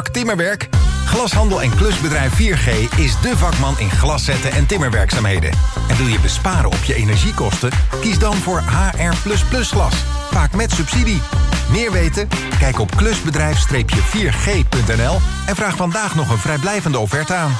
vak timmerwerk? Glashandel en klusbedrijf 4G is de vakman in glaszetten en timmerwerkzaamheden. En wil je besparen op je energiekosten? Kies dan voor HR++ glas. Vaak met subsidie. Meer weten? Kijk op klusbedrijf-4g.nl en vraag vandaag nog een vrijblijvende offerte aan.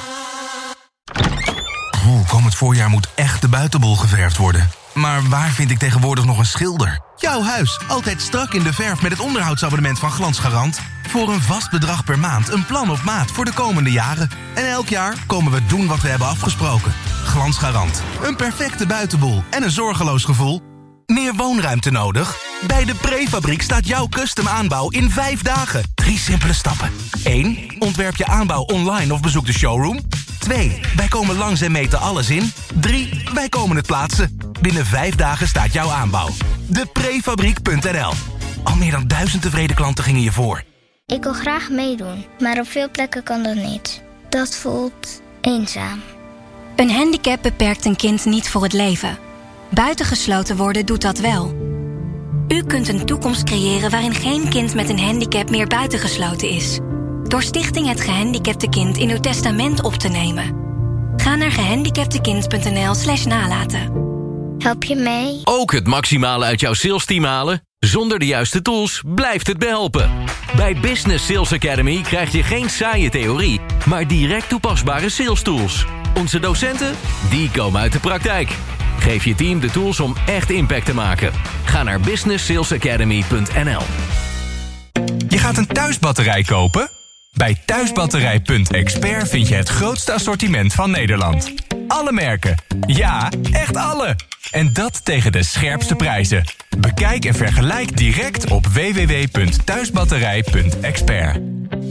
Komend voorjaar moet echt de buitenbol geverfd worden. Maar waar vind ik tegenwoordig nog een schilder? Jouw huis, altijd strak in de verf met het onderhoudsabonnement van Glansgarant. Voor een vast bedrag per maand, een plan op maat voor de komende jaren. En elk jaar komen we doen wat we hebben afgesproken. Glansgarant, een perfecte buitenbol en een zorgeloos gevoel. Meer woonruimte nodig? Bij de Prefabriek staat jouw custom aanbouw in 5 dagen. 3 simpele stappen. 1. Ontwerp je aanbouw online of bezoek de showroom. 2. Wij komen langs en meten alles in. 3. Wij komen het plaatsen. Binnen 5 dagen staat jouw aanbouw. Deprefabriek.nl. Al meer dan 1000 tevreden klanten gingen je voor. Ik wil graag meedoen, maar op veel plekken kan dat niet. Dat voelt eenzaam. Een handicap beperkt een kind niet voor het leven. Buitengesloten worden doet dat wel. U kunt een toekomst creëren waarin geen kind met een handicap meer buitengesloten is. Door Stichting Het Gehandicapte Kind in uw testament op te nemen. Ga naar gehandicaptekind.nl/nalaten. Help je mee? Ook het maximale uit jouw salesteam halen? Zonder de juiste tools blijft het behelpen. Bij Business Sales Academy krijg je geen saaie theorie, maar direct toepasbare sales tools. Onze docenten, die komen uit de praktijk. Geef je team de tools om echt impact te maken. Ga naar businesssalesacademy.nl. Je gaat een thuisbatterij kopen? Bij Thuisbatterij.expert vind je het grootste assortiment van Nederland. Alle merken. Ja, echt alle. En dat tegen de scherpste prijzen. Bekijk en vergelijk direct op www.thuisbatterij.expert.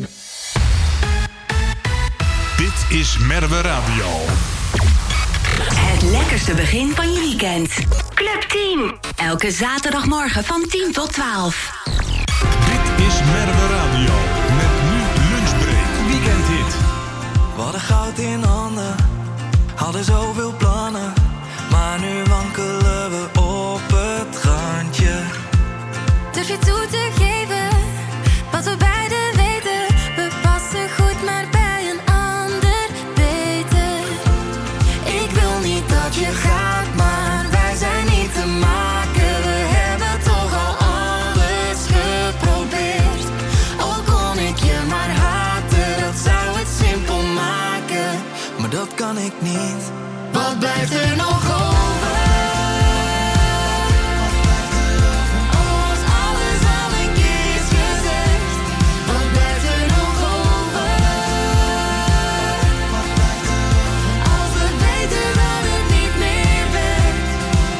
Dit is Merwe Radio. Het lekkerste begin van je weekend. Club Team. Elke zaterdagmorgen van 10 tot 12. Dit is Merwe Radio. Met nu Lunchbreak. Weekendhit. We hadden goud in handen. Hadden zoveel plannen. Maar nu wankelen we op het randje. Durf je toe te geven wat we beiden weten? We passen goed, maar bij een ander beter. Ik wil niet dat je gaat, maar wij zijn niet te maken. We hebben toch al alles geprobeerd. Al kon ik je maar haten, dat zou het simpel maken. Maar dat kan ik niet. Wat blijft er nog over? Als alles al een keer is gezegd, wat blijft er nog over? Als we weten dat het niet meer werkt.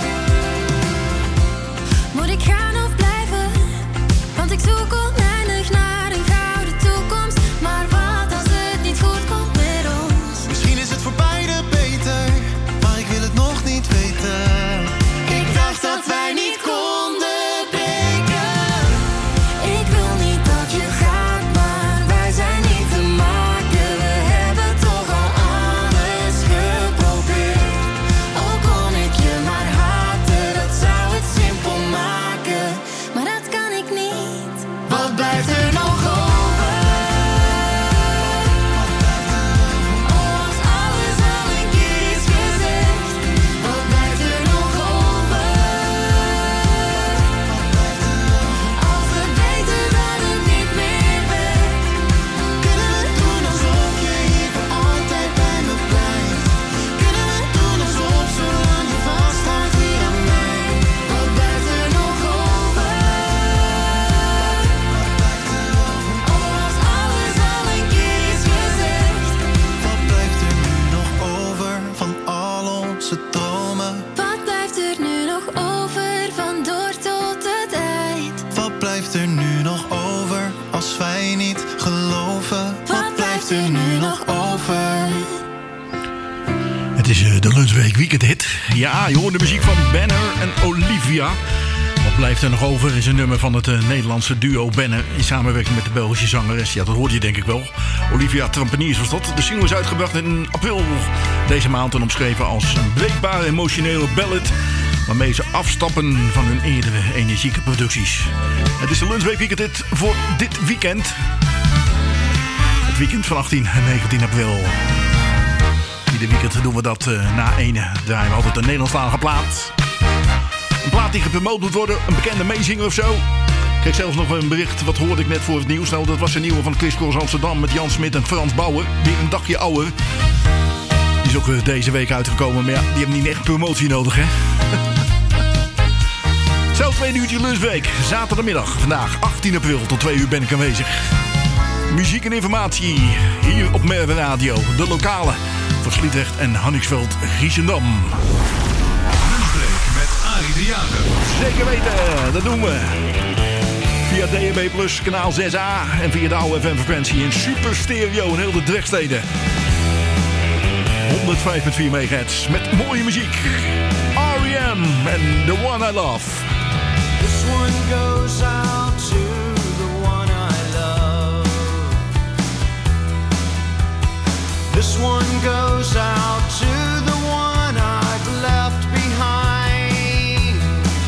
Moet ik gaan of blijven? Want ik zoek oneindig naar een gouden toekomst. Maar wat als het niet goed komt met ons? Misschien is het voor beide beter, maar ik wil het nog niet weten. Ik dacht dat wij niet konden breken. Ik wil niet dat je gaat, maar wij zijn niet te maken. We hebben toch al alles geprobeerd. Al kon ik je maar haten, dat zou het simpel maken. Maar dat kan ik niet. Wat blijft er nog over? Als alles al een keer is gezegd, wat blijft er nog over? Als we weten dat het niet meer werkt, Kunnen we doen alsof je hier voor altijd bij me blijft? Kunnen we doen alsof zolang je vasthoudt hier aan mij? wat blijft er nog over? Als alles al een keer is gezegd, Wat blijft er nu nog over van al onze dromen? wat blijft er nu nog over van door tot het eind? Wat blijft er nu nog over als wij niet geloven? Wat blijft er nu nog over? Het is de Lunchweek Weekendhit. Ja, je hoort de muziek van Banner en Olivia. Wat blijft er nog over is een nummer van het Nederlandse duo Banner in samenwerking met de Belgische zangeres. Ja, dat hoorde je denk ik wel. Olivia Trampeniers was dat. De single is uitgebracht in april deze maand en omschreven als een breekbare emotionele ballad, waarmee ze afstappen van hun eerdere energieke producties. Het is de Lunchweek Weekendhit voor dit weekend. het weekend van 18 en 19 april. Ieder weekend doen we dat na ene. Draaien we altijd een Nederlandstalige plaat. Een plaat die gepromoot moet worden, een bekende meezinger of zo. Ik kreeg zelfs nog een bericht, wat hoorde ik net voor het nieuws. Nou, dat was een nieuwe van Chris Cross Amsterdam met Jan Smit en Frans Bauer. Weer een dagje ouder. Die is ook deze week uitgekomen, maar ja, die hebben niet echt promotie nodig, hè? Zelf 2 uurtje lunchweek, zaterdagmiddag, vandaag 18 april tot 2 uur ben ik aanwezig. Muziek en informatie hier op Merwe Radio, de lokale voor Sliedrecht en Hannigsveld, Giesendam. Lunchbreak met Arie de Jager. Zeker weten, dat doen we. Via DAB+, kanaal 6A en via de oude FM-frequentie in super stereo in heel de Drechtsteden. 105,4 MHz met mooie muziek. R.E.M. en The One I Love. This one goes out to the one I love. This one goes out to the one I've left behind.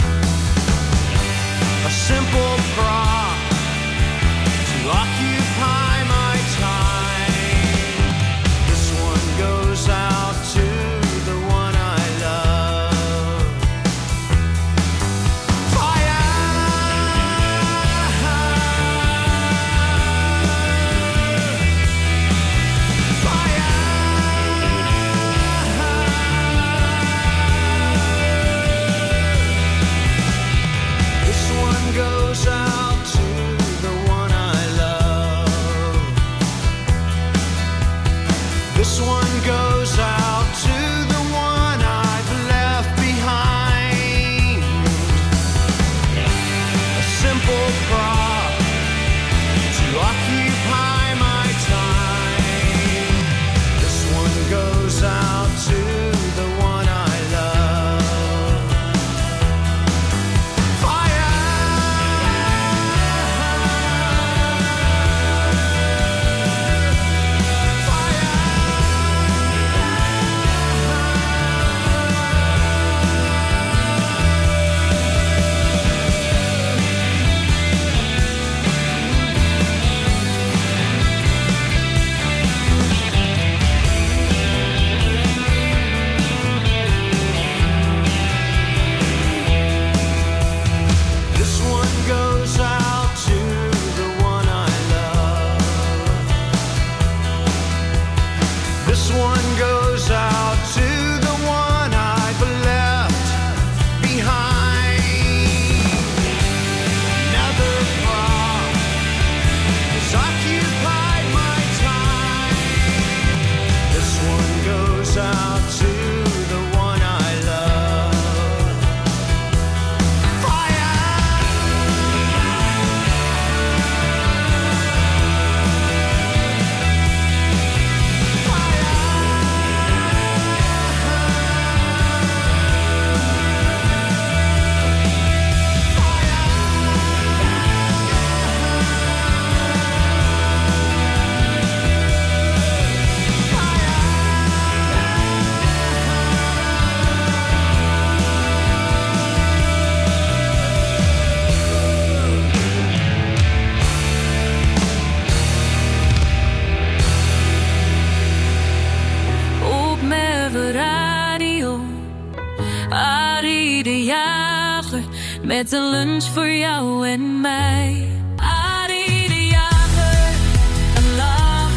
A simple prop to occupy my time. This one goes out to the one I love. Fire! This one goes out to the one I love. This one goes out to the one I've left behind. A simple prop to occupy my time. This one goes out to the one I love. Fire! This one goes out to the one I love. This one goes out to the one I've left behind. Another prop has occupied my time. This one goes out to the one I love. Fire! Op Merwe Radio, Arie de Jager, met een lunch voor jou en mij. Arie de Jager, een lach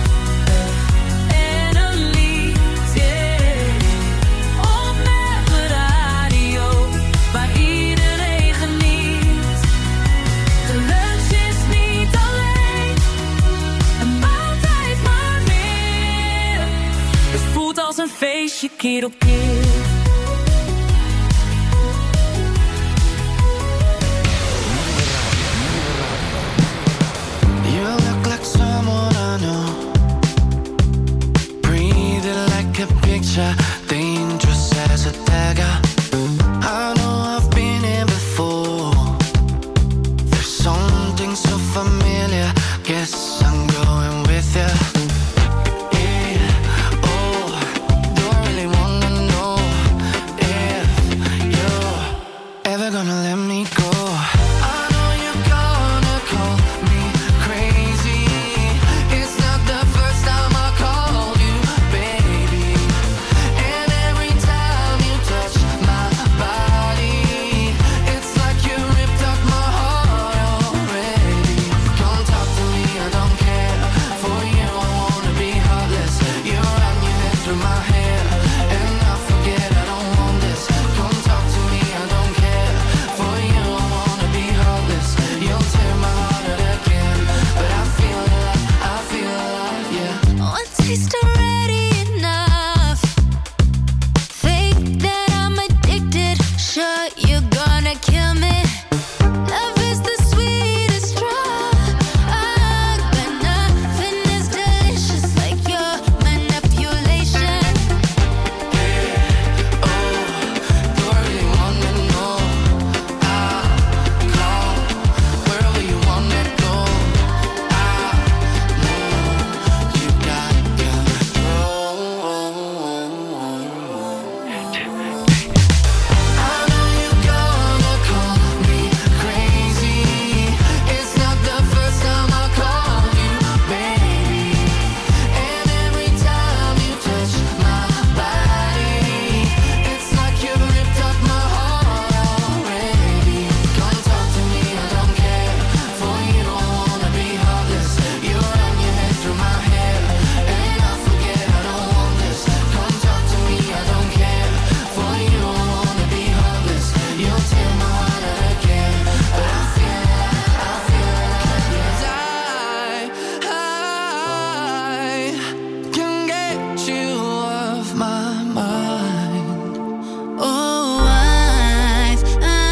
en een lied, yeah. Op Merwe Radio, waar iedereen geniet. De lunch is niet alleen een maaltijd, maar meer. Het voelt als een feestje keer op keer. You look like someone I know. Breathing like a picture, dangerous as a dagger. I know I've been here before. There's something so familiar. Guess I'm going with you. Yeah, oh, do I really wanna know taste already enough. Think that I'm addicted. Sure, you're gonna kill me. Love is the sweetest drug, but nothing is delicious like your manipulation. You really want me to know? I'll call wherever you want me to go. I know you got control. I know you're gonna call me crazy. It's not the first time I called you baby. And every time you touch my body, it's like you ripped up my heart already. Come talk to me, I don't care. For you, I wanna be heartless. You run your head through my hair, and I forget I don't want this. Come talk to me, I don't care. For you, I wanna be heartless. You'll tear my heart out again, but I feel like yes, I can get you off my mind. Oh, I've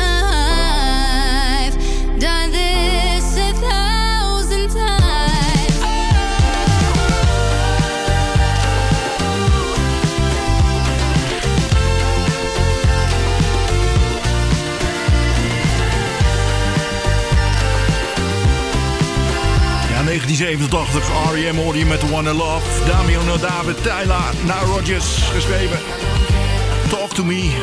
done this 1,000 times. Ja, 1987, R.E.M. hoorde je met The One I Love. Damian David, Tyler, Nile Rodgers geschreven. Talk to me.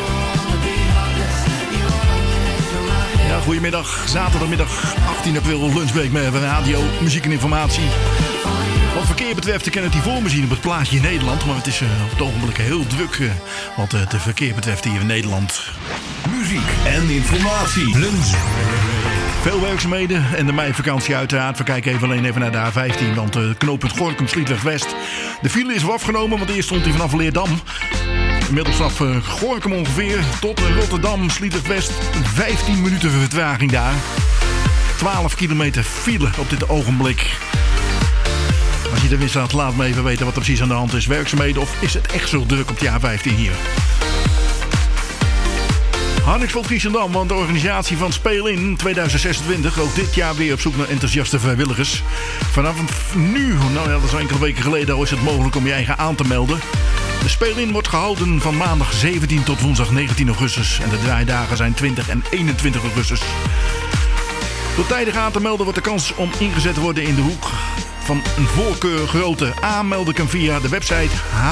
Ja, goedemiddag. Zaterdagmiddag 18 april, lunchbreak met radio, muziek en informatie. Wat verkeer betreft, kan het die voor me zien op het plaatje in Nederland. Maar het is op het ogenblik heel druk wat het verkeer betreft hier in Nederland. Muziek en informatie. Lunch. Veel werkzaamheden en de meivakantie uiteraard. We kijken alleen even naar de A15, want knooppunt Gorinchem Sliedrecht West. De file is weer afgenomen, want eerst stond hij vanaf Leerdam. Inmiddels vanaf Gorinchem ongeveer tot Rotterdam, Sliedrecht West. 15 minuten vertraging daar. 12 kilometer file op dit ogenblik. Als je er weer staat, laat me even weten wat er precies aan de hand is. Werkzaamheden of is het echt zo druk op de A15 hier? Harniksveld-Giessendam, want de organisatie van Speel In 2026, ook dit jaar weer op zoek naar enthousiaste vrijwilligers. Vanaf nu, nou ja, dat is enkele weken geleden, al is het mogelijk om je eigen aan te melden. De Speel In wordt gehouden van maandag 17 tot woensdag 19 augustus. En de draaidagen zijn 20 en 21 augustus. Door tijdig aan te melden wordt de kans om ingezet te worden in de hoek van een voorkeur grote. Aanmelden kan via de website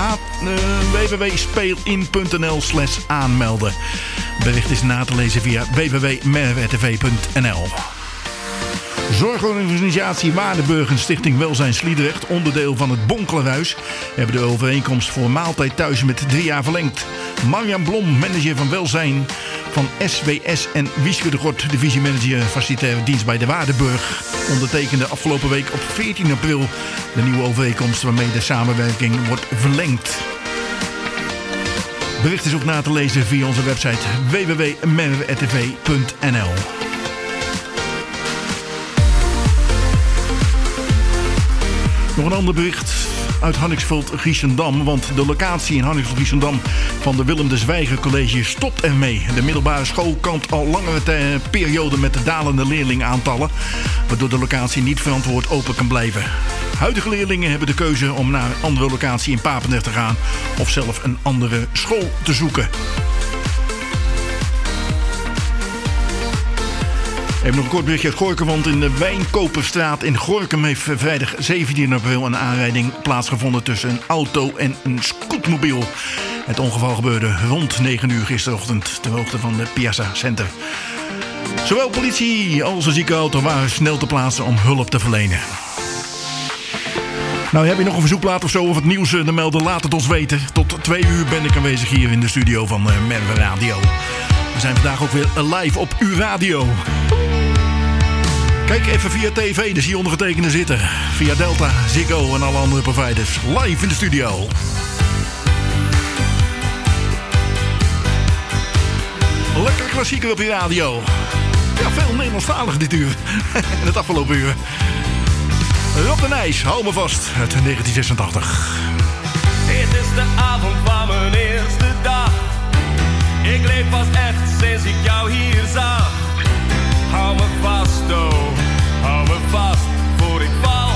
www.speelin.nl/aanmelden. Bericht is na te lezen via www.merwetv.nl. Zorgorganisatie Waardenburg en Stichting Welzijn Sliedrecht, onderdeel van het Bonklerhuis, hebben de overeenkomst voor maaltijd thuis met 3 jaar verlengd. Marjan Blom, manager van Welzijn van SWS en Wieske de Gort, divisiemanager facilitaire dienst bij de Waardenburg, ondertekende afgelopen week op 14 april de nieuwe overeenkomst waarmee de samenwerking wordt verlengd. Bericht is ook na te lezen via onze website www.merwetv.nl. Nog een ander bericht uit Harniksveld-Giessendam, want de locatie in Harniksveld-Giessendam van de Willem de Zwijger College stopt ermee. De middelbare school kampt al langere periode met de dalende leerlingaantallen, waardoor de locatie niet verantwoord open kan blijven. Huidige leerlingen hebben de keuze om naar een andere locatie in Papendrecht te gaan of zelf een andere school te zoeken. Even nog een kort berichtje uit Gorinchem, want in de Wijnkoperstraat in Gorinchem heeft vrijdag 17 april een aanrijding plaatsgevonden tussen een auto en een scootmobiel. Het ongeval gebeurde rond 9 uur gisterochtend ter hoogte van de Piazza Center. Zowel politie als de ziekenauto waren snel te plaatsen om hulp te verlenen. Nou, heb je nog een verzoekplaat of zo of het nieuws te melden? Laat het ons weten. Tot 2 uur ben ik aanwezig hier in de studio van Merwe Radio. We zijn vandaag ook weer live op uw radio. Kijk even via tv, daar zie je ondergetekende zitten. Via Delta, Ziggo en alle andere providers. Live in de studio. Lekker klassieker op je radio. Ja, veel Nederlandstalig dit uur. En het afgelopen uur. Rob de Nijs, hou me vast, uit 1986. Dit is de avond van mijn eerste dag. Ik leef pas echt sinds ik jou hier zag. Hou me vast, oh, hou me vast voor ik val.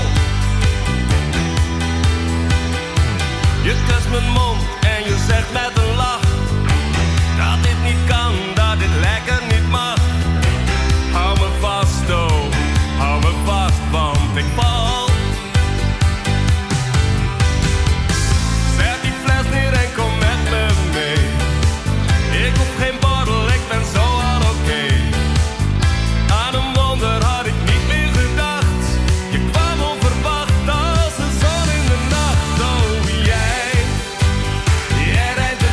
Je kust mijn mond en je zegt met een lach dat dit niet kan, dat dit lekker niet mag. Hou me vast, oh, hou me vast, want ik val. Zet die fles neer en kom met me mee. Ik hoef geen borrel, ik ben zo al oké. Aan een wonder had ik niet meer gedacht. Je kwam onverwacht als de zon in de nacht. Oh, jij rijdt de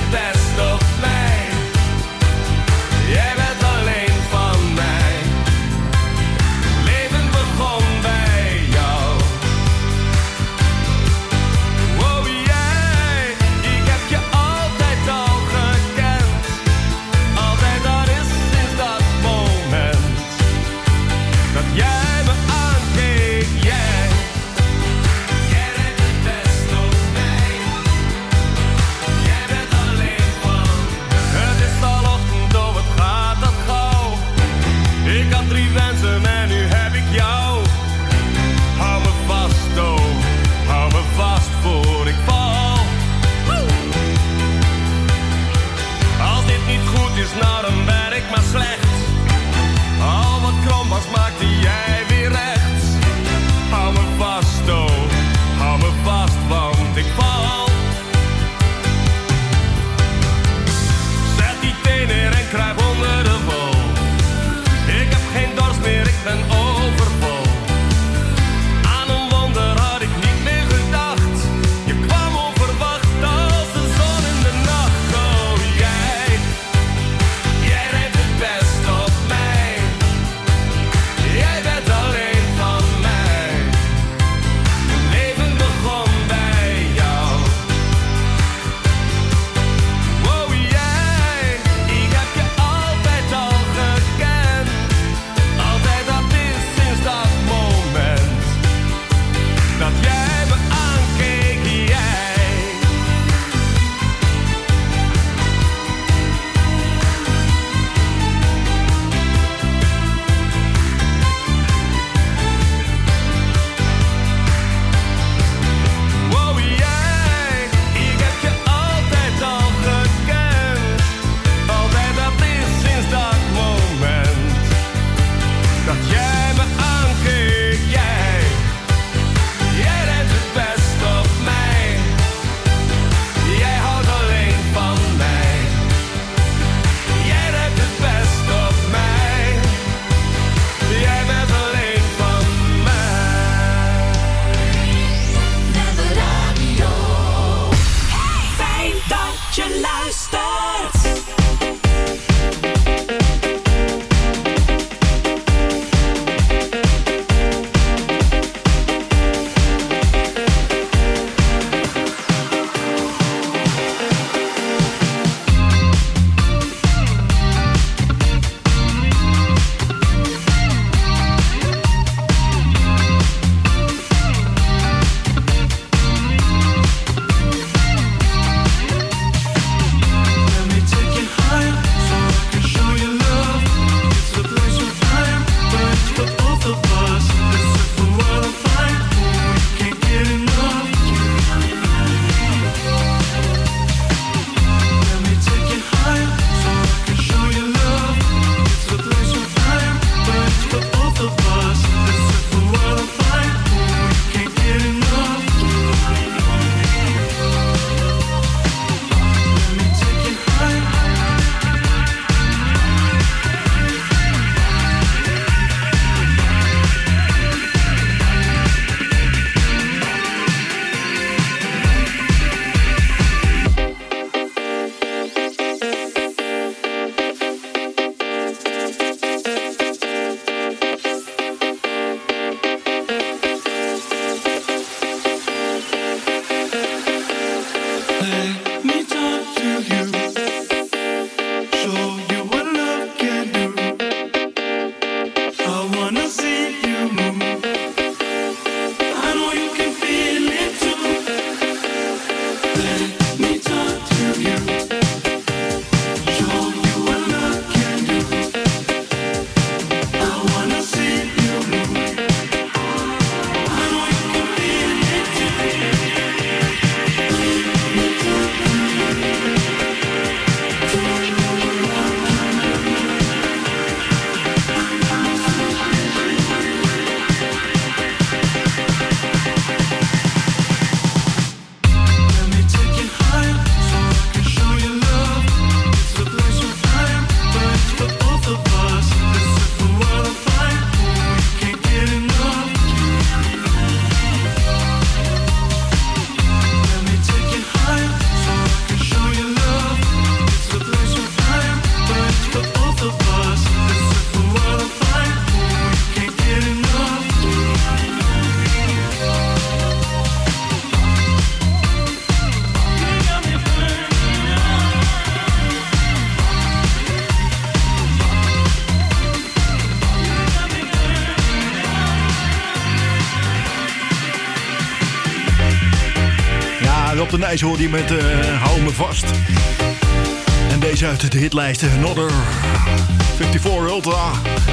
Rob de Nijs hoorde je met Hou Me Vast. En deze uit de hitlijsten. Another 54 Ultra.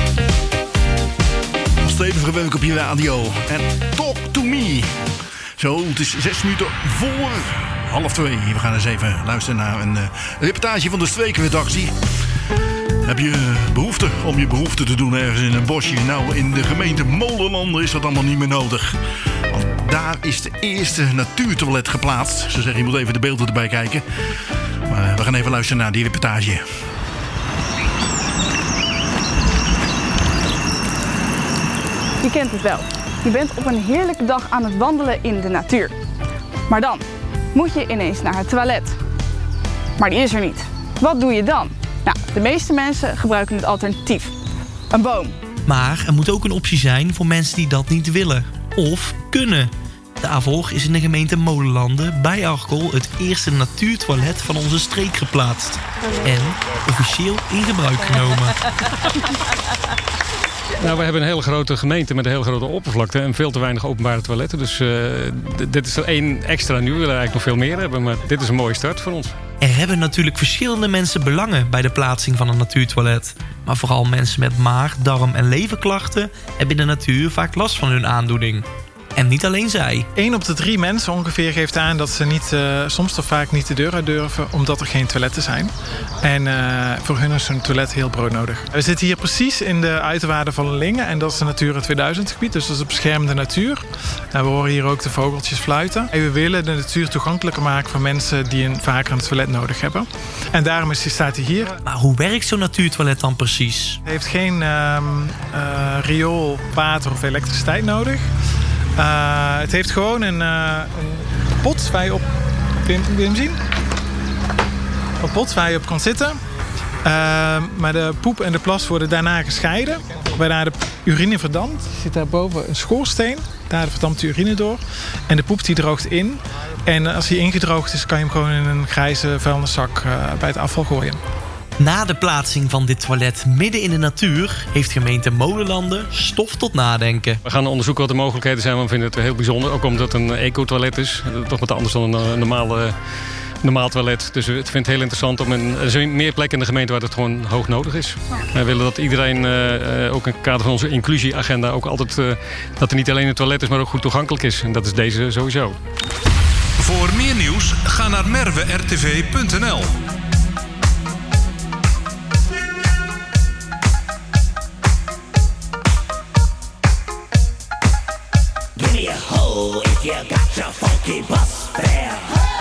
Stevige werk op je radio. En Talk To Me. Zo, het is 6 minuten voor 1:30. We gaan eens even luisteren naar een reportage van de Streekredactie. Heb je behoefte om je behoefte te doen ergens in een bosje? Nou, in de gemeente Molenlanden is dat allemaal niet meer nodig. Want daar is de eerste natuurtoilet geplaatst. Ze zeggen, je moet even de beelden erbij kijken. Maar we gaan even luisteren naar die reportage. Je kent het wel. Je bent op een heerlijke dag aan het wandelen in de natuur. Maar dan moet je ineens naar het toilet. Maar die is er niet. Wat doe je dan? Nou, de meeste mensen gebruiken het alternatief. Een boom. Maar er moet ook een optie zijn voor mensen die dat niet willen. Of kunnen. Daarvoor is in de gemeente Molenlanden bij Arkel het eerste natuurtoilet van onze streek geplaatst. En officieel in gebruik genomen. Nou, we hebben een hele grote gemeente met een hele grote oppervlakte en veel te weinig openbare toiletten. Dus dit is er 1 extra nu. We willen eigenlijk nog veel meer hebben, maar dit is een mooie start voor ons. Er hebben natuurlijk verschillende mensen belangen bij de plaatsing van een natuurtoilet. Maar vooral mensen met maag, darm en leverklachten hebben in de natuur vaak last van hun aandoening. En niet alleen zij. 1 op de 3 mensen ongeveer geeft aan dat ze niet, soms toch vaak niet de deur uit durven, omdat er geen toiletten zijn. En voor hun is zo'n toilet heel broodnodig. We zitten hier precies in de uiterwaarden van Lingen en dat is een Natura 2000 gebied, dus dat is een beschermde natuur. We horen hier ook de vogeltjes fluiten. En we willen de natuur toegankelijker maken voor mensen die vaker een toilet nodig hebben. En daarom staat hij hier. Maar hoe werkt zo'n natuurtoilet dan precies? Het heeft geen riool, water of elektriciteit nodig. Het heeft gewoon een pot waar je op... Wil je hem zien? Een pot waar je op kan zitten. Maar de poep en de plas worden daarna gescheiden. Waarna de urine verdampt. Er zit daarboven een schoorsteen. Daar verdampt de urine door. En de poep die droogt in. En als die ingedroogd is, kan je hem gewoon in een grijze vuilniszak bij het afval gooien. Na de plaatsing van dit toilet midden in de natuur heeft gemeente Molenlanden stof tot nadenken. We gaan onderzoeken wat de mogelijkheden zijn, want we vinden het heel bijzonder. Ook omdat het een eco-toilet is. Toch wat anders dan een normaal toilet. Dus we vinden het heel interessant om er zijn meer plekken in de gemeente waar het gewoon hoog nodig is. We willen dat iedereen, ook in het kader van onze inclusieagenda, ook altijd dat er niet alleen een toilet is, maar ook goed toegankelijk is. En dat is deze sowieso. Voor meer nieuws, ga naar merwertv.nl. Give me a hoe if you got your funky bus fare.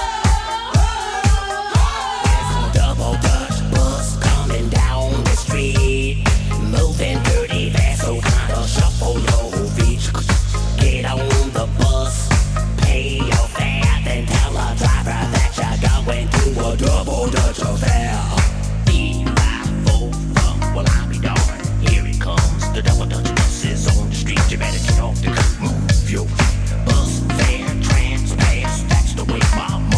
There's a double Dutch bus coming down the street, moving dirty fast, so kinda shuffle your feet. Get on the bus, pay your fare, then tell a driver that you're going to a double Dutch affair. Well, I'll be darned. Here it comes. The double Dutch bus is on the street. You better get off the curb, move your feet. Bus fare, trans pass. That's the way my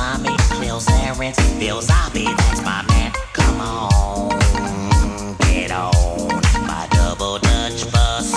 mommy, Lil Sarah, Bill Zombie, that's my man. Come on, get on my double Dutch bus.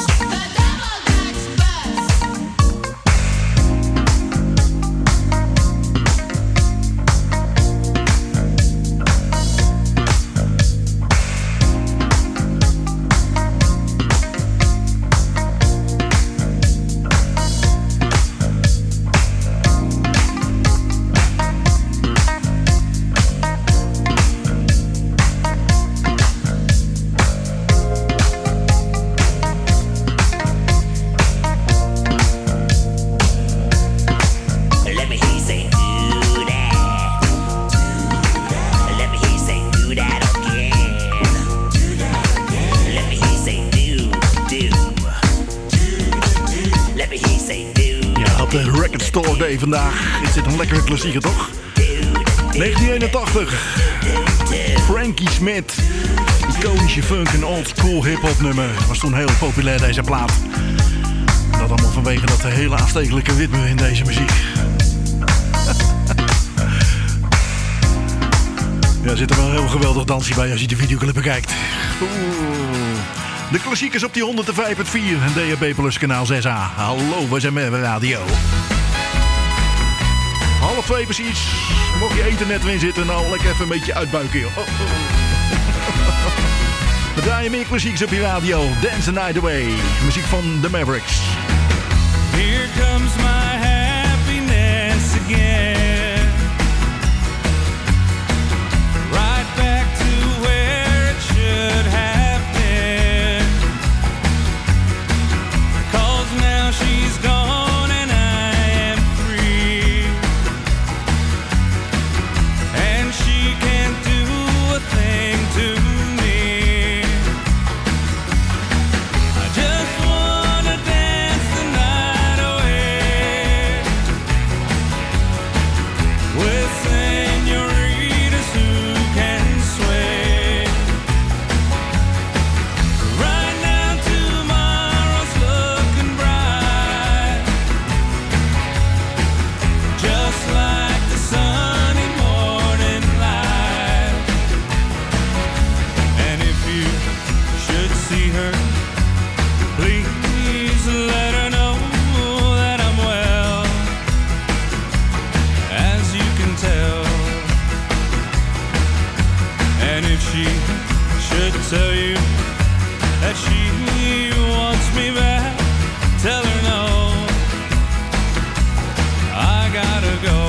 Vandaag is dit een lekkere klassieker, toch? 1981. Frankie Smith. Iconische funk en oldschool hip-hop nummer. Was toen heel populair, deze plaat. Dat allemaal vanwege dat hele aanstekelijke ritme in deze muziek. Ja, er zit er wel een heel geweldig dansje bij als je de videoclip bekijkt. De klassiekers op die 105.4 en DHB Plus kanaal 6A. Hallo, we zijn met radio. 1:30 precies. Mocht je eten net erin zitten, nou lekker even een beetje uitbuiken, joh. We draaien meer klassieks op je radio. Dance the Night Away. Muziek van The Mavericks. Here comes my happiness again. Right back to where it should have been. 'Cause now she's gone and I am free. And she can't do a thing to me. I just wanna dance the night away with senoritas who can sway. Right now tomorrow's looking bright, just like the sunny morning light. And if you should see her, please let her know that I'm well, as you can tell. And if she should tell you that she wants me back, tell her no, I gotta go.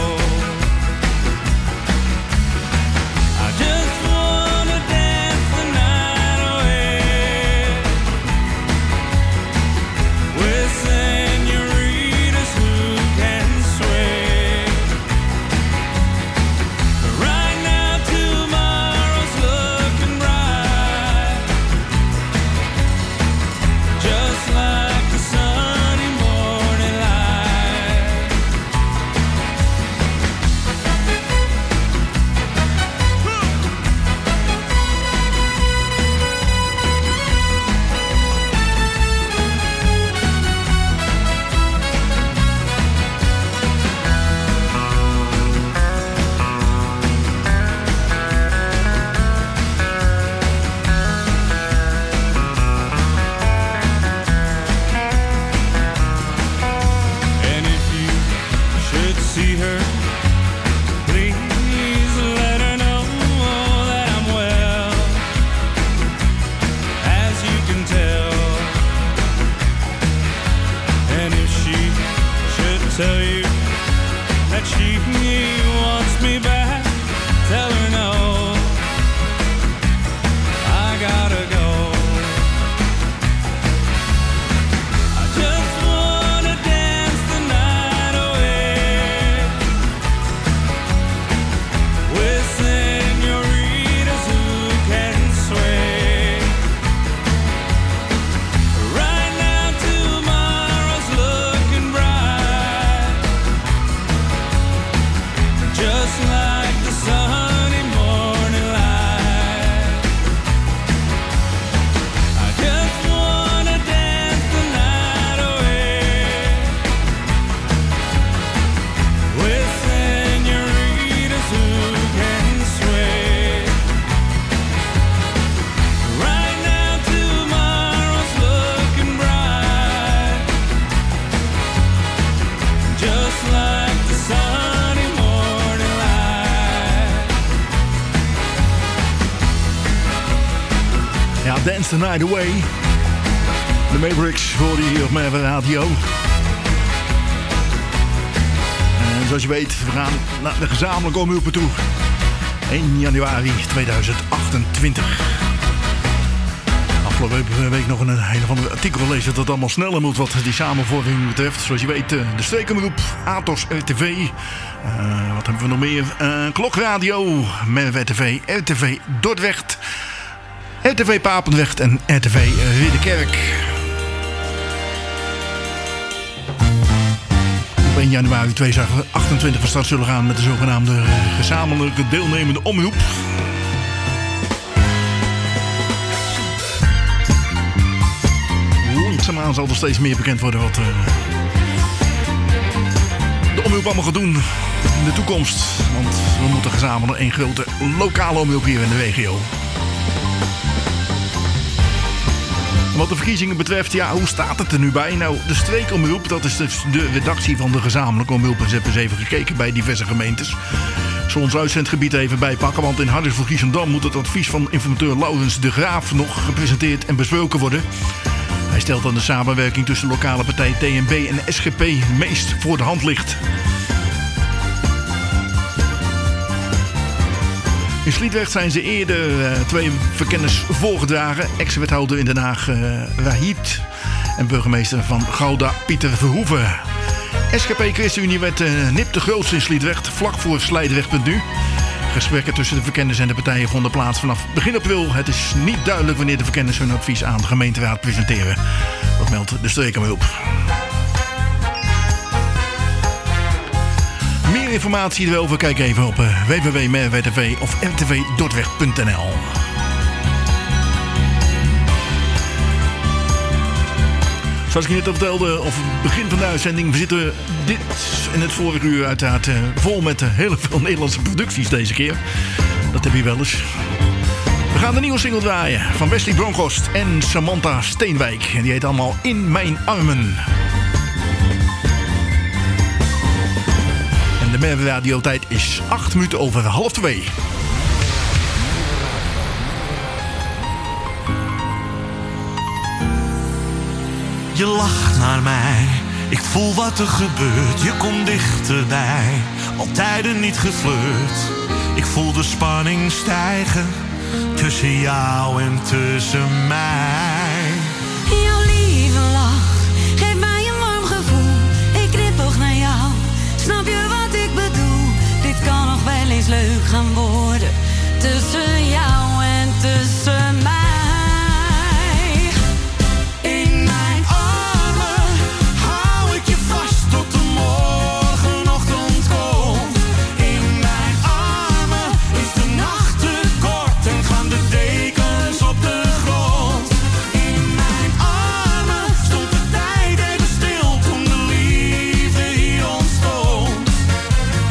I just wanna dance the night away with senoritas who can sway. Right now tomorrow's looking bright, just like Dance the Night Away. De Mavericks hoorde je hier op mijn radio. En zoals je weet, we gaan naar de gezamenlijke omroepen toe. 1 januari 2028. Afgelopen week nog een van de artikel gelezen dat het allemaal sneller moet wat die samenvorming betreft. Zoals je weet, de streekomroep, Atos, RTV. Wat hebben we nog meer? Klokradio, Merwe RTV, RTV Dordrecht, RTV Papendrecht en RTV Ridderkerk. Op 1 januari 2028 van start zullen gaan met de zogenaamde gezamenlijke deelnemende omroep. Langzaamaan zal er steeds meer bekend worden wat de omroep allemaal gaat doen in de toekomst. Want we moeten gezamenlijk een grote lokale omroep hier in de regio. Wat de verkiezingen betreft, ja, hoe staat het er nu bij? Nou, de streekomroep, dat is dus de redactie van de gezamenlijke omroep. En ze hebben eens even gekeken bij diverse gemeentes. Zullen ons uitzendgebied even bijpakken, want in Hardingsveld-Giessendam moet het advies van informateur Laurens de Graaf nog gepresenteerd en besproken worden. Hij stelt dat de samenwerking tussen de lokale partij TNB en de SGP het meest voor de hand ligt. In Sliedrecht zijn ze eerder 2 verkenners voorgedragen. Ex-wethouder in Den Haag Rahid en burgemeester van Gouda Pieter Verhoeven. SGP ChristenUnie werd nip de grootste in Sliedrecht, vlak voor Slijdrecht.nu. Gesprekken tussen de verkenners en de partijen vonden plaats vanaf begin april. Het is niet duidelijk wanneer de verkenners hun advies aan de gemeenteraad presenteren. Dat meldt de streekomroep. Meer informatie erover, kijk even op www.merwe.tv of rtvdordrecht.nl. Zoals ik net al vertelde, of het begin van de uitzending, we zitten dit in het vorige uur uiteraard vol met heel veel Nederlandse producties deze keer. Dat heb je wel eens. We gaan de nieuwe single draaien van Wesley Bronkhorst en Samantha Steenwijk. En die heet allemaal In Mijn Armen. En de Merwe radiotijd is 8 minuten over 1:30. Je lacht naar mij, ik voel wat er gebeurt. Je komt dichterbij, altijd niet geflirt. Ik voel de spanning stijgen tussen jou en tussen mij. Jouw lieve lach geeft mij een warm gevoel. Ik knipoog naar jou, snap je wat ik bedoel? Dit kan nog wel eens leuk gaan worden, tussen jou en tussen mij.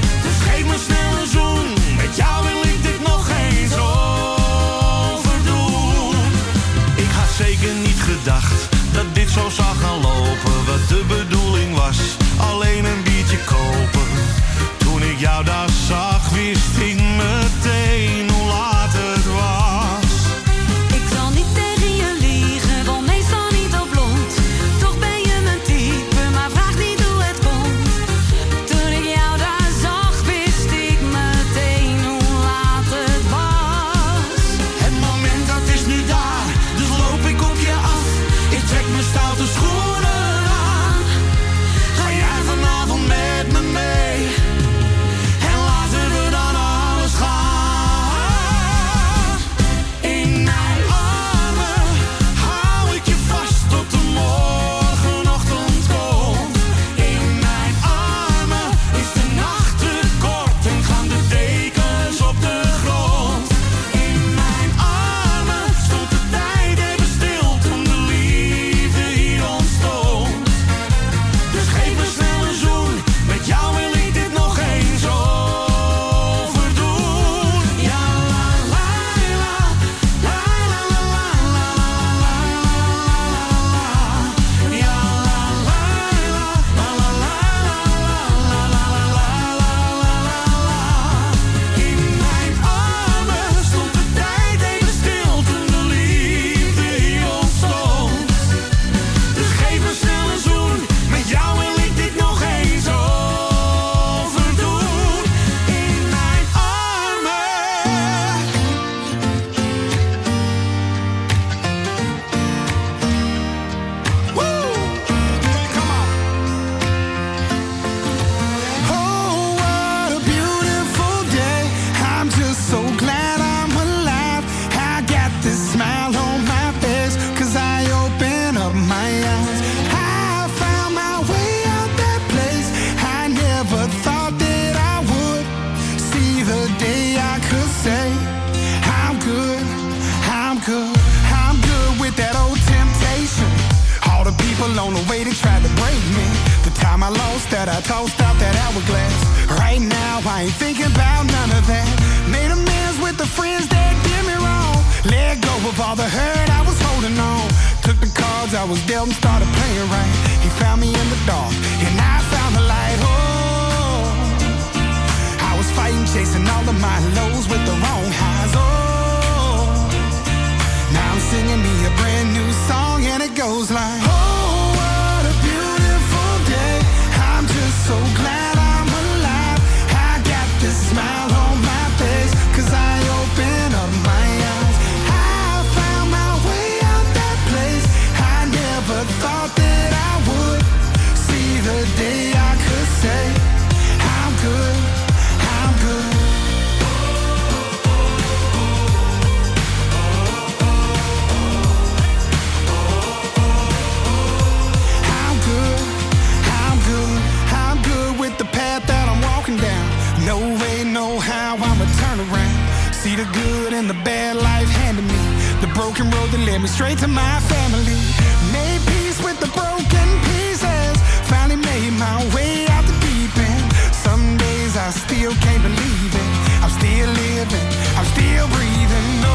Met jou wil ik dit nog eens overdoen. the day I could say I'm good, I'm good, I'm good with that old temptation. All the people on the way that tried to break me. The time I lost that, I tossed out that hourglass. Right now I ain't thinking about none of that. Made amends with the friends that did me wrong. Let go of all the hurt I was holding on. Took the cards I was dealt and started playing right. He found me in the dark and I found the light. Oh, I was fighting, chasing all of my lows with the wrong highs. Oh, now I'm singing me a brand new song and it goes like, oh, what a beautiful day. I'm just so glad I'm alive. I got this smile on my face 'cause I open up my eyes. I found my way out that place. I never thought that I would see the day I could say I'm good, I'm good. I'm good, I'm good, I'm good with the path that I'm walking down. No way, no how, I'ma turn around. See the good and the bad life handed me. The broken road that led me straight to my family. Made peace with the broken pieces. Finally made my way out the deep end. Some days I still can't believe it. I'm still living, I'm still breathing. No,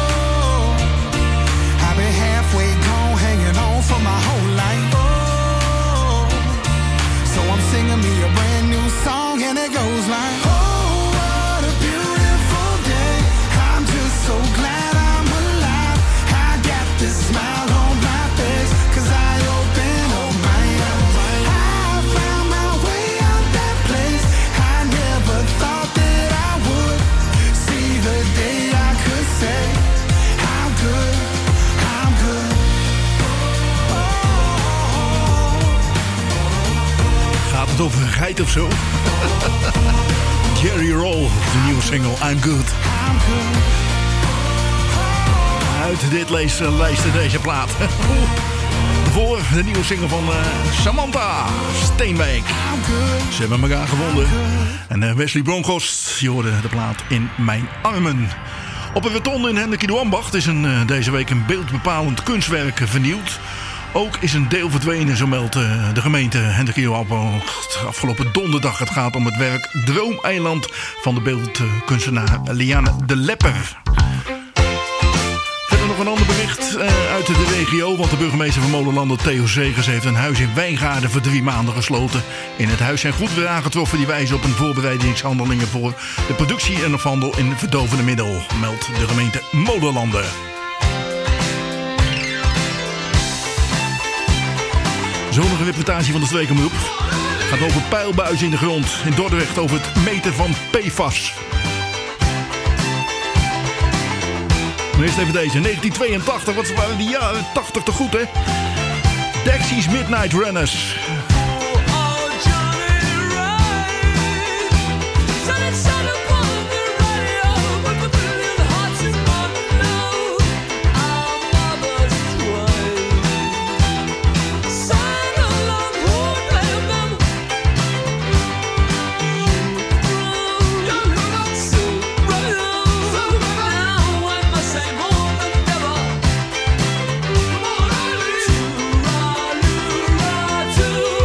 I've been halfway gone, hanging on for my whole life. Oh, so I'm singing me a brand new song and it goes like, oh, what a beautiful day. I'm just so glad I'm alive. I got this smile on my face 'cause I open up my eyes. I found my way out that place. I never thought that I would see the day I could say I'm good, I'm good. Gaat het over een geit of zo? Jerry Roll, de nieuwe single I'm Good. Uit dit lijsten deze plaat. Voor de nieuwe single van Samantha Steenwijk. Ze hebben elkaar gevonden. En Wesley Bronkhorst, je hoorde de plaat In Mijn Armen. Op een rotonde in Hendrikido-Ambacht is deze week een beeldbepalend kunstwerk vernield. Ook is een deel verdwenen, zo meldt de gemeente Hendrikido-Ambacht afgelopen donderdag. Het gaat om het werk Droomeiland van de beeldkunstenaar Liane de Lepper. Verder nog een ander bericht uit de regio. Want de burgemeester van Molenlanden, Theo Zegers, heeft een huis in Wijngaarden voor 3 maanden gesloten. In het huis zijn goederen aangetroffen die wijzen op een voorbereidingshandelingen voor de productie en of handel in verdovende middel, meldt de gemeente Molenlanden. Zonnige reportage van de Streekomroep. Gaat over pijlbuizen in de grond in Dordrecht, over het meten van PFAS. Maar eerst even deze. 1982, wat waren die jaren 80 toch goed, hè? Dexys Midnight Runners. To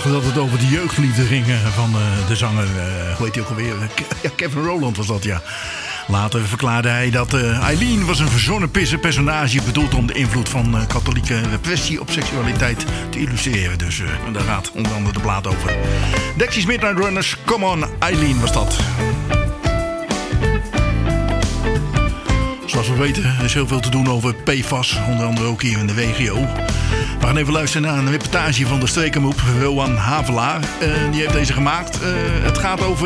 dacht dat het over de jeugdliefde ging van de zanger, hoe heet hij ook alweer? Kevin Rowland was dat, ja. Later verklaarde hij dat Eileen was een verzonnen personage bedoeld om de invloed van katholieke repressie op seksualiteit te illustreren. Dus daar gaat onder andere de plaat over. Dexys Midnight Runners, Come On Eileen was dat. Zoals we weten is heel veel te doen over PFAS, onder andere ook hier in de regio. We gaan even luisteren naar een reportage van de streekomroep Rowan Havelaar. Die heeft deze gemaakt. Het gaat over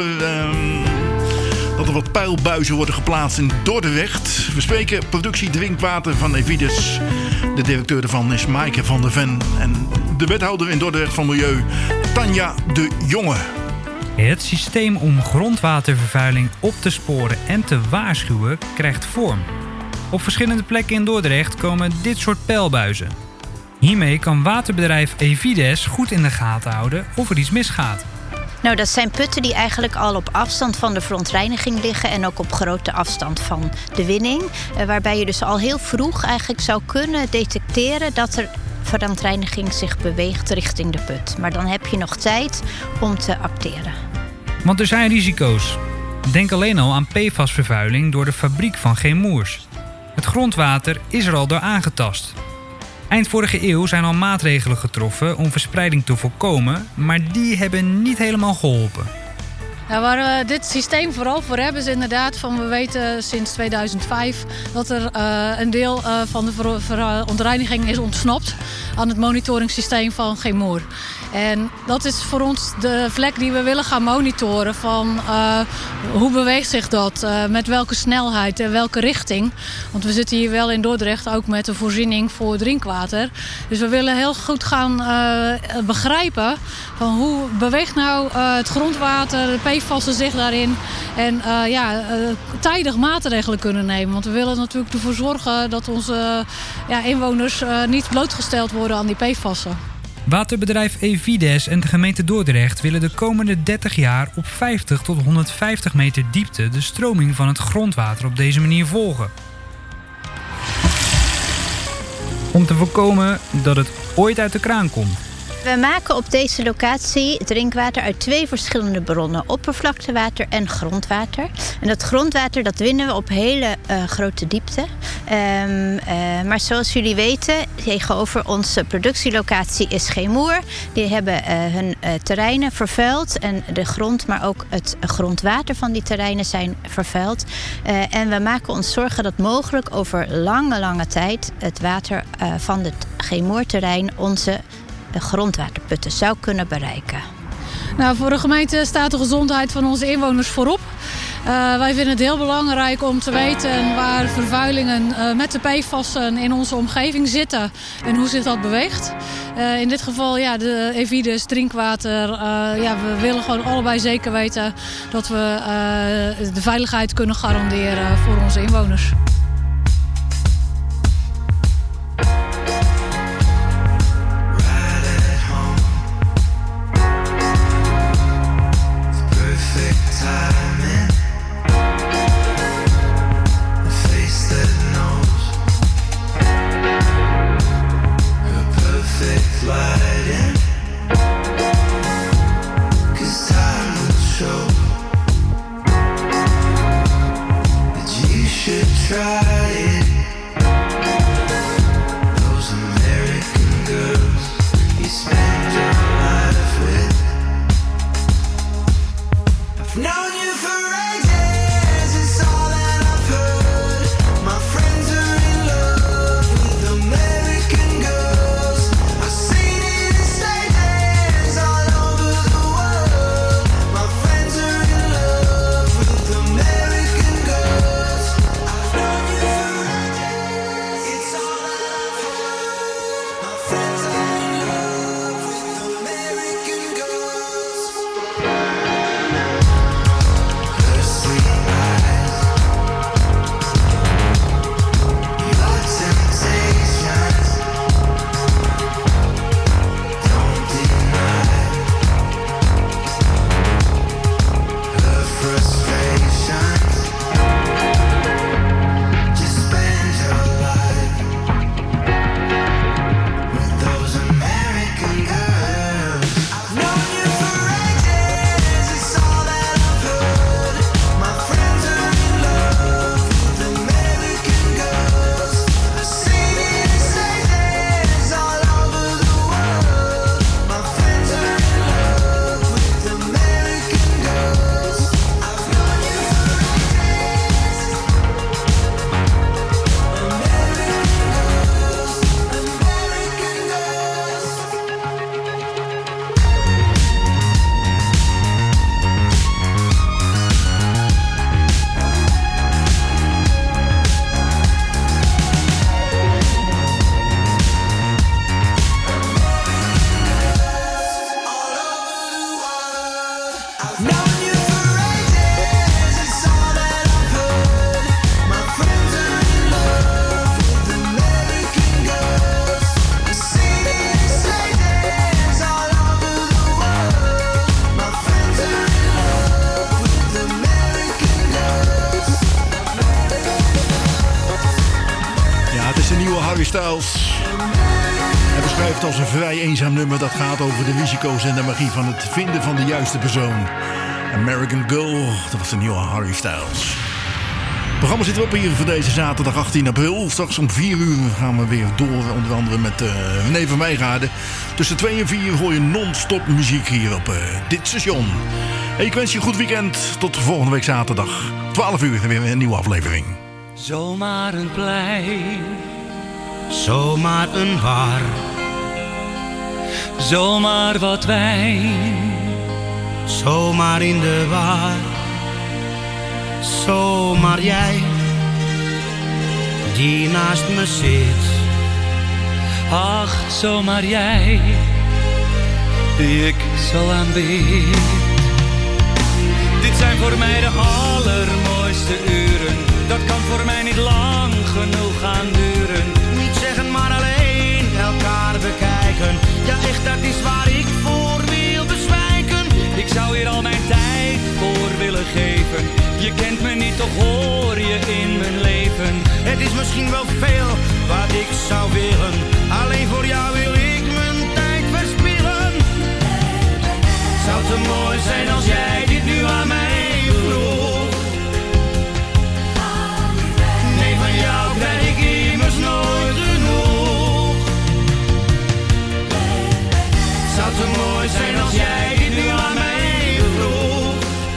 dat er wat pijlbuizen worden geplaatst in Dordrecht. We spreken productie drinkwater van Evides. De directeur ervan is Maaike van der Ven. En de wethouder in Dordrecht van Milieu, Tanja de Jonge. Het systeem om grondwatervervuiling op te sporen en te waarschuwen krijgt vorm. Op verschillende plekken in Dordrecht komen dit soort pijlbuizen. Hiermee kan waterbedrijf Evides goed in de gaten houden of er iets misgaat. Nou, dat zijn putten die eigenlijk al op afstand van de verontreiniging liggen en ook op grote afstand van de winning. Waarbij je dus al heel vroeg eigenlijk zou kunnen detecteren dat er verontreiniging zich beweegt richting de put. Maar dan heb je nog tijd om te acteren. Want er zijn risico's. Denk alleen al aan PFAS-vervuiling door de fabriek van Chemours. Het grondwater is er al door aangetast. Eind vorige eeuw zijn al maatregelen getroffen om verspreiding te voorkomen, maar die hebben niet helemaal geholpen. Nou, waar we dit systeem vooral voor hebben is inderdaad van, we weten sinds 2005 dat er een deel van de verontreiniging is ontsnapt aan het monitoringssysteem van Chemours. En dat is voor ons de vlek die we willen gaan monitoren van hoe beweegt zich dat, met welke snelheid en welke richting. Want we zitten hier wel in Dordrecht ook met een voorziening voor drinkwater. Dus we willen heel goed gaan begrijpen van hoe beweegt nou het grondwater, de PFAS'en zich daarin. En tijdig maatregelen kunnen nemen. Want we willen natuurlijk ervoor zorgen dat onze inwoners niet blootgesteld worden aan die PFAS'en. Waterbedrijf Evides en de gemeente Dordrecht willen de komende 30 jaar op 50 tot 150 meter diepte de stroming van het grondwater op deze manier volgen. Om te voorkomen dat het ooit uit de kraan komt. We maken op deze locatie drinkwater uit 2 verschillende bronnen. Oppervlaktewater en grondwater. En dat grondwater dat winnen we op hele grote diepte. Maar zoals jullie weten, tegenover onze productielocatie is Chemours. Die hebben hun terreinen vervuild. En de grond, maar ook het grondwater van die terreinen zijn vervuild. En we maken ons zorgen dat mogelijk over lange tijd het water van het Chemours-terrein onze grondwaterputten zou kunnen bereiken. Nou, voor de gemeente staat de gezondheid van onze inwoners voorop. Wij vinden het heel belangrijk om te weten waar vervuilingen met de PFAS'en in onze omgeving zitten en hoe zich dat beweegt. In dit geval de Evides drinkwater. We willen gewoon allebei zeker weten dat we de veiligheid kunnen garanderen voor onze inwoners. Styles. Hij beschrijft het als een vrij eenzaam nummer dat gaat over de risico's en de magie van het vinden van de juiste persoon. American Girl, dat was de nieuwe Harry Styles. Het programma zit erop hier voor deze zaterdag 18 april. Straks om 4 uur gaan we weer door, onder andere met René van Meijgaarden. Tussen 2 en 4 hoor je non-stop muziek hier op dit station. En ik wens je een goed weekend. Tot volgende week zaterdag. 12 uur weer een nieuwe aflevering. Zomaar een plein, zomaar een bar, zomaar wat wijn, zomaar in de war, zomaar jij die naast me zit. Ach, zomaar jij die ik zo aanbid. Dit zijn voor mij de allermooiste uren. Dat kan voor mij niet lang genoeg gaan duren. Niet zeggen, maar alleen elkaar bekijken. Ja, echt, dat is waar ik voor wil bezwijken. Ik zou hier al mijn tijd voor willen geven. Je kent me niet, toch hoor je in mijn leven. Het is misschien wel veel wat ik zou willen. Alleen voor jou wil ik mijn tijd verspillen. Zou te mooi zijn als jij dit nu aan mij vroeg. Nee, van jou krijg ik immers nooit genoeg. Zou te mooi zijn als jij dit nu aan mij vroeg.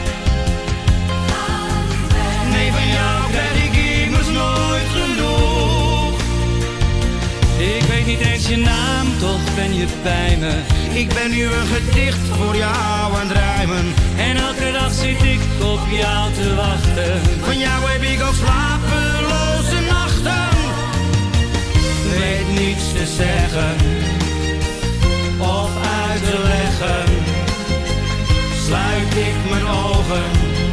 Nee, van jou krijg ik immers nooit genoeg. Ik weet niet eens je naam, toch ben je bij me. Ik ben nu een gedicht voor jou aan het rijmen. En elke dag zit ik op jou te wachten. Van jou heb ik ook slapeloze nachten. Weet niets te zeggen of uit te leggen. Sluit ik mijn ogen,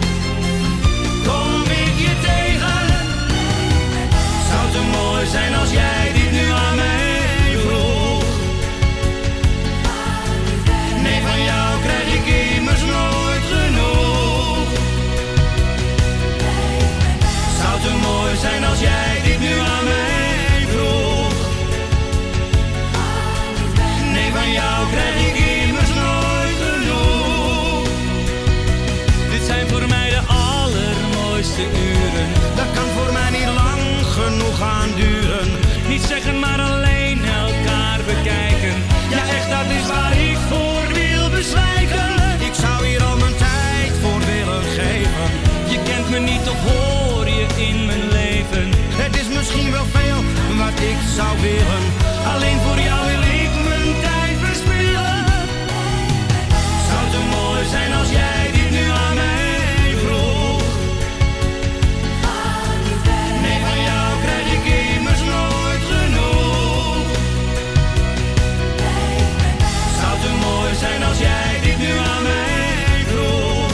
kom ik je tegen. Zou te mooi zijn als jij dit nu aan mij vroeg. Nee, van jou krijg ik immers nooit genoeg. Zou te mooi zijn als jij dit nu aan mij vroeg. Nee, van jou krijg ik immers nooit genoeg. Dit zijn voor mij de allermooiste uren. Dat kan voor mij niet lang genoeg gaan duren. Niet zeggen, maar alleen elkaar bekijken. Ja, echt, dat is waar ik voor wil bezwijken. Ik zou hier al mijn tijd voor willen geven. Je kent me niet, toch hoor je in mijn leven. Het is misschien wel veel wat ik zou willen. Alleen voor jou wil ik mijn tijd verspillen. Zou te mooi zijn als jij dit nu aan mij vroeg. Nee, van jou krijg ik immers nooit genoeg. Zou te mooi zijn als jij dit nu aan mij vroeg.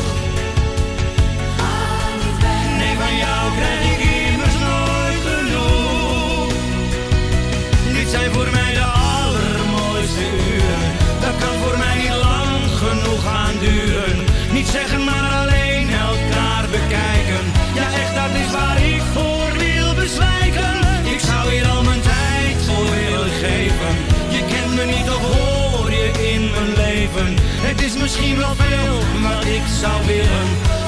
Nee, van jou krijg ik immers nooit genoeg. Dit zijn voor mij de allermooiste uren. Dat kan voor mij niet lang genoeg gaan duren. Niet zeggen, maar alleen elkaar bekijken. Ja, echt, dat is waar ik voor wil bezwijken. Ik zou hier al mijn tijd voor willen geven. Je kent me niet, of hoor je in mijn leven. Het is misschien wel veel wat ik zou willen.